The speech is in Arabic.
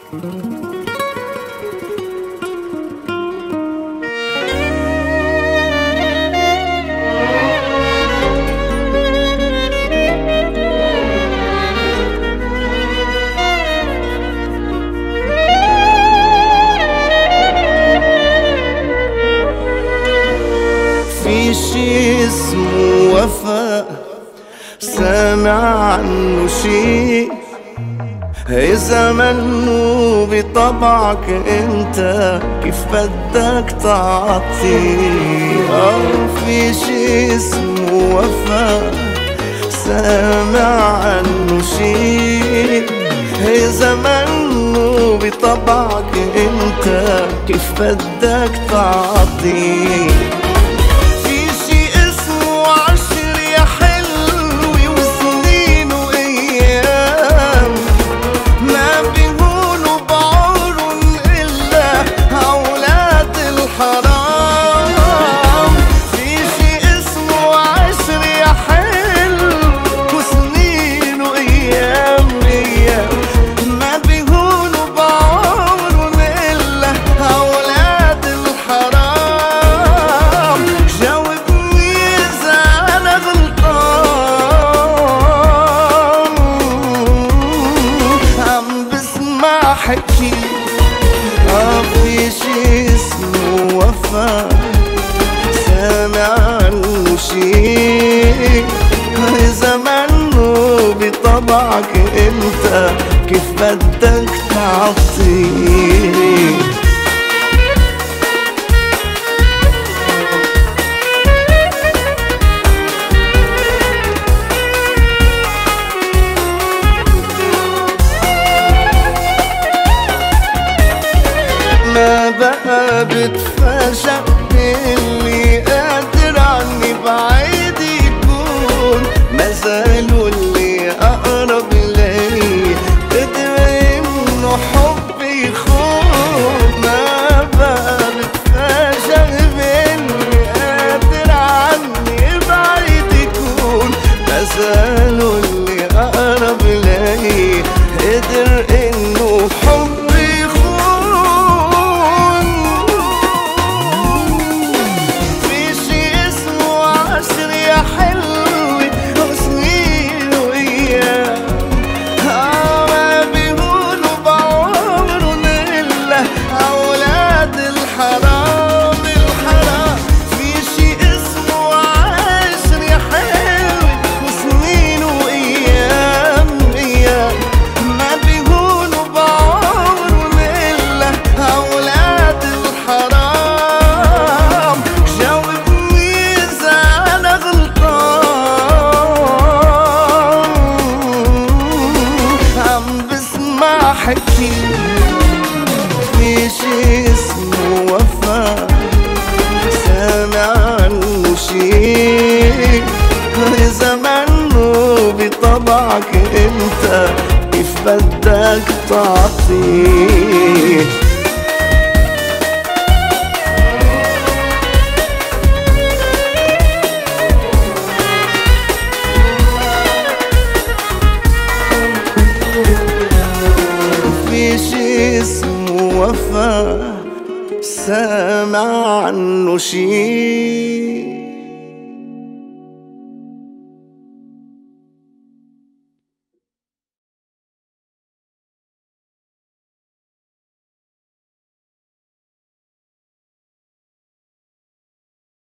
في شي اسمه وفاء سامع عنه شي، إذا منو بطبعك انت كيف بدك تعطي. في شي اسمه وفاء سامع عنه شي، إذا منو بطبعك انت كيف بدك تعطي. حكي في شي اسمه وفاء سامع عنه شي، إذا منو بطبعك انت كيف بدك تعطي. ما بقى بتفاجأ اللي قادر عني بعيد يكون، ما زالوا اللي أقرب لي قدر إنه حبي يخون. ما بقى بتفاجأ اللي قادر عني بعيد يكون، ما زالوا اللي أقرب لي قدر إنه حبي حكي في شي اسمه وفاء سامع عنه شي، إذا منو بطبعك انت كيف بدك تعطي. في شي اسمه وفاء سامع عنه شي،